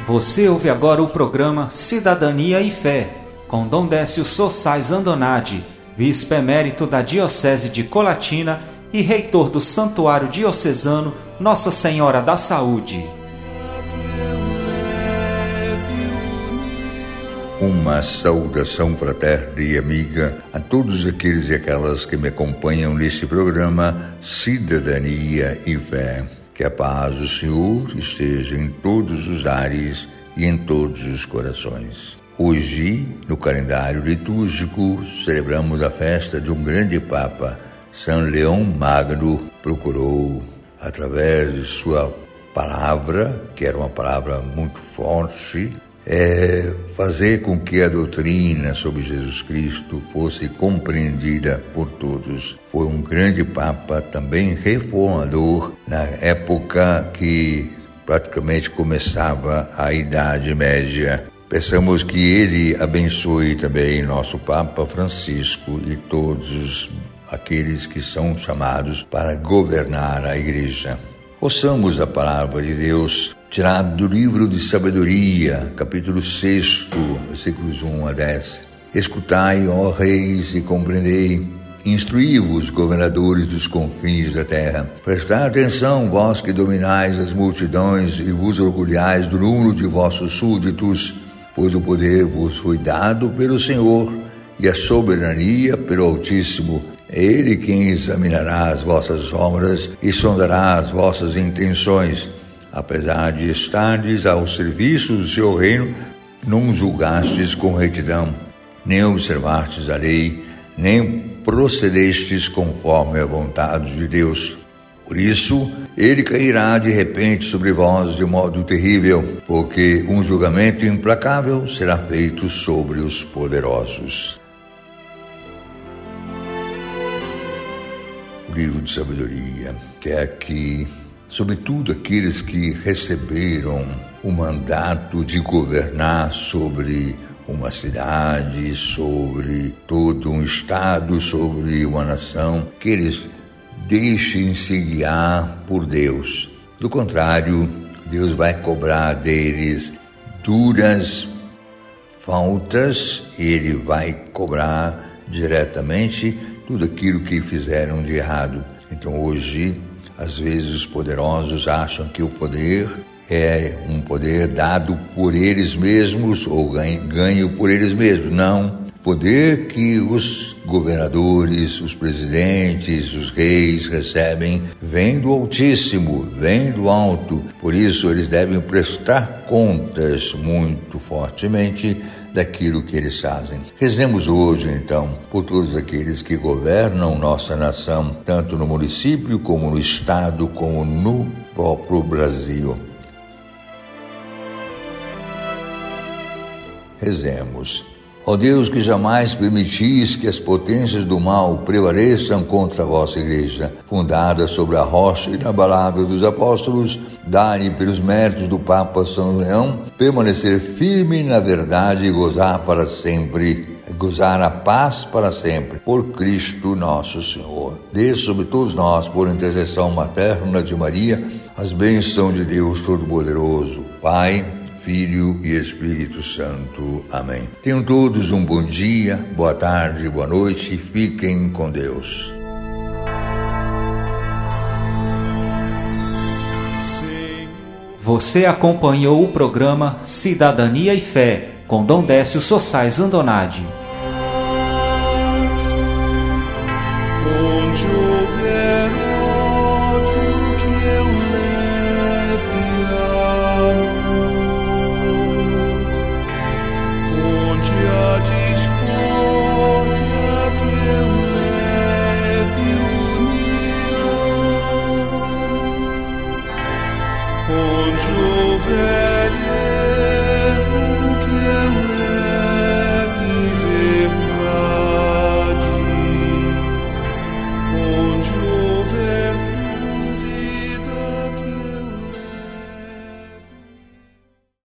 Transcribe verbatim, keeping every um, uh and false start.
Você ouve agora o programa Cidadania e Fé, com Dom Décio Sossais Andonade, bispo emérito da Diocese de Colatina e reitor do Santuário Diocesano Nossa Senhora da Saúde. Uma saudação fraterna e amiga a todos aqueles e aquelas que me acompanham neste programa Cidadania e Fé. Que a paz do Senhor esteja em todos os lares e em todos os corações. Hoje, no calendário litúrgico, celebramos a festa de um grande Papa. São Leão Magno procurou, através de sua palavra, que era uma palavra muito forte, É fazer com que a doutrina sobre Jesus Cristo fosse compreendida por todos. Foi um grande Papa, também reformador, na época que praticamente começava a Idade Média. Peçamos que ele abençoe também nosso Papa Francisco e todos aqueles que são chamados para governar a Igreja. Ouçamos a palavra de Deus, tirado do livro de Sabedoria, capítulo seis, versículos um a dez. Escutai, ó reis, e compreendei, instruí-vos, governadores dos confins da terra. Prestai atenção, vós que dominais as multidões e vos orgulhais do número de vossos súditos, pois o poder vos foi dado pelo Senhor e a soberania pelo Altíssimo. É Ele quem examinará as vossas obras e sondará as vossas intenções. Apesar de estardes ao serviço do seu reino, não julgastes com retidão, nem observastes a lei, nem procedestes conforme a vontade de Deus. Por isso, ele cairá de repente sobre vós de modo terrível, porque um julgamento implacável será feito sobre os poderosos. O livro de Sabedoria quer que, sobretudo aqueles que receberam o mandato de governar sobre uma cidade, sobre todo um estado, sobre uma nação, que eles deixem-se guiar por Deus. Do contrário, Deus vai cobrar deles duras faltas e Ele vai cobrar diretamente tudo aquilo que fizeram de errado. Então hoje, às vezes os poderosos acham que o poder é um poder dado por eles mesmos ou ganho, ganho por eles mesmos. Não. Poder que os governadores, os presidentes, os reis recebem vem do Altíssimo, vem do alto. Por isso eles devem prestar contas muito fortemente daquilo que eles fazem. Rezemos hoje, então, por todos aqueles que governam nossa nação, tanto no município, como no estado, como no próprio Brasil. Rezemos. Ó Deus, que jamais permitis que as potências do mal prevaleçam contra a vossa Igreja, fundada sobre a rocha inabalável dos apóstolos, dai-lhe pelos méritos do Papa São Leão, permanecer firme na verdade e gozar para sempre, gozar a paz para sempre, por Cristo nosso Senhor. Dê sobre todos nós, por intercessão materna de Maria, as bênçãos de Deus Todo-Poderoso, Pai, Filho e Espírito Santo. Amém. Tenham todos um bom dia, boa tarde, boa noite, fiquem com Deus. Você acompanhou o programa Cidadania e Fé, com Dom Décio Sossais Andonade.